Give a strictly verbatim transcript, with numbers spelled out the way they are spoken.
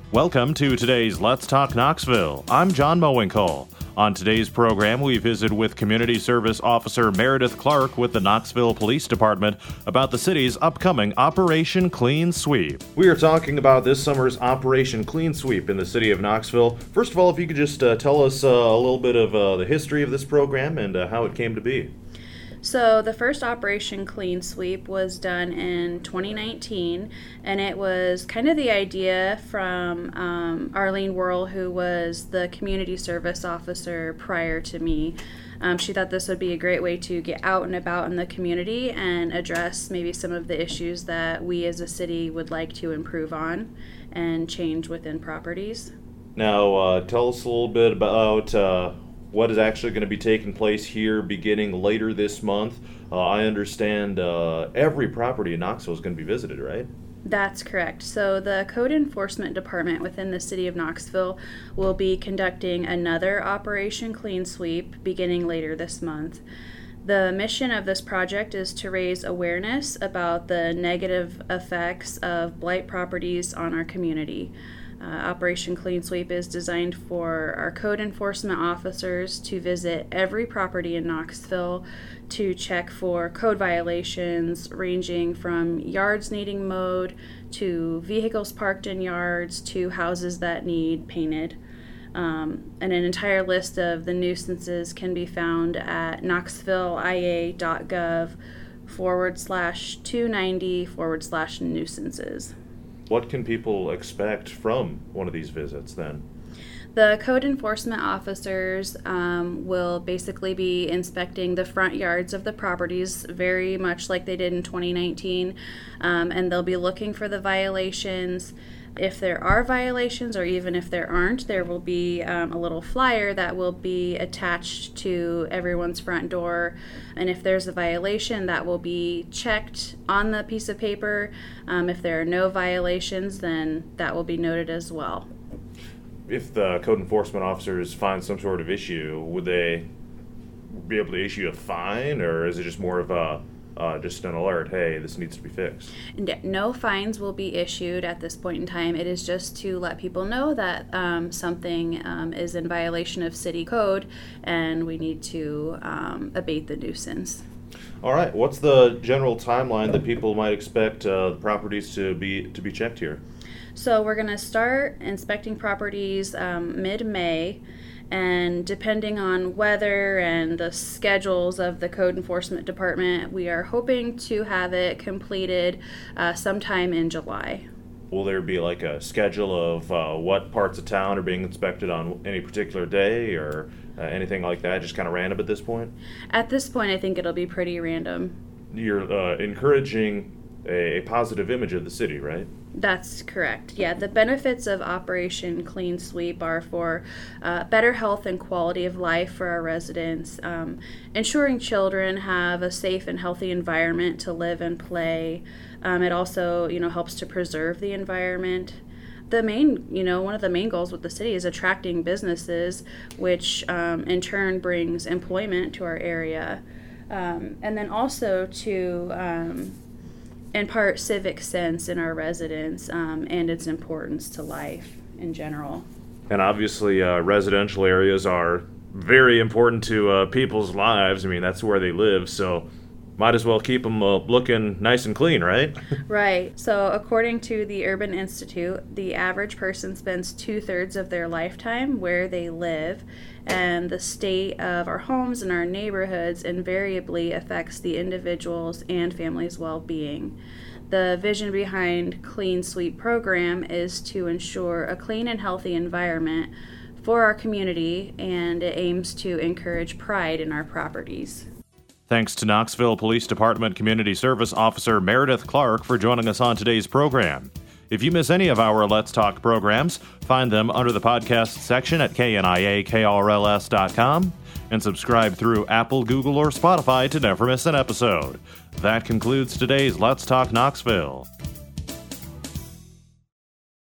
Welcome to today's Let's Talk Knoxville. I'm John Mowinkle. On today's program, we visit with Community Service Officer Meredith Clark with the Knoxville Police Department about the city's upcoming Operation Clean Sweep. We are talking about this summer's Operation Clean Sweep in the city of Knoxville. First of all, if you could just uh, tell us uh, a little bit of uh, the history of this program and uh, how it came to be. So the first Operation Clean Sweep was done in twenty nineteen, and it was kind of the idea from um, Arlene Worrell, who was the community service officer prior to me. Um, she thought this would be a great way to get out and about in the community and address maybe some of the issues that we as a city would like to improve on and change within properties. Now, uh, tell us a little bit about uh, what is actually going to be taking place here beginning later this month. Uh, I understand uh, every property in Knoxville is going to be visited, right? That's correct. So the Code Enforcement Department within the city of Knoxville will be conducting another Operation Clean Sweep beginning later this month. The mission of this project is to raise awareness about the negative effects of blight properties on our community. Uh, Operation Clean Sweep is designed for our code enforcement officers to visit every property in Knoxville to check for code violations ranging from yards needing mowed to vehicles parked in yards to houses that need painted. Um, and an entire list of the nuisances can be found at knoxvilleia.gov forward slash 290 forward slash nuisances. What can people expect from one of these visits then? The code enforcement officers um, will basically be inspecting the front yards of the properties very much like they did in twenty nineteen, um, and they'll be looking for the violations. If there are violations, or even if there aren't, there will be um, a little flyer that will be attached to everyone's front door. And if there's a violation, that will be checked on the piece of paper. Um, if there are no violations, then that will be noted as well. If the code enforcement officers find some sort of issue, would they be able to issue a fine, or is it just more of a Uh, just an alert, hey, this needs to be fixed? No fines will be issued at this point in time. It is just to let people know that um, something um, is in violation of city code and we need to um, abate the nuisance. All right, what's the general timeline that people might expect uh, the properties to be to be checked here? So we're going to start inspecting properties um, mid-May. And depending on weather and the schedules of the Code Enforcement Department, we are hoping to have it completed uh, sometime in July. Will there be like a schedule of uh, what parts of town are being inspected on any particular day, or uh, anything like that, just kind of random at this point? At this point, I think it'll be pretty random. You're uh, encouraging a, a positive image of the city, right? That's correct. Yeah, the benefits of Operation Clean Sweep are for uh, better health and quality of life for our residents, um, ensuring children have a safe and healthy environment to live and play. Um, it also, you know, helps to preserve the environment. The main, you know, one of the main goals with the city is attracting businesses, which um, in turn brings employment to our area, um, and then also to um, impart civic sense in our residents um, and its importance to life in general. And obviously uh, residential areas are very important to uh, people's lives. I mean, that's where they live, so might as well keep them uh, looking nice and clean, right? Right. So according to the Urban Institute, the average person spends two-thirds of their lifetime where they live, and the state of our homes and our neighborhoods invariably affects the individual's and family's well-being. The vision behind Clean Sweep program is to ensure a clean and healthy environment for our community, and it aims to encourage pride in our properties. Thanks to Knoxville Police Department Community Service Officer Meredith Clark for joining us on today's program. If you miss any of our Let's Talk programs, find them under the podcast section at K N I A K R L S dot com and subscribe through Apple, Google, or Spotify to never miss an episode. That concludes today's Let's Talk Knoxville.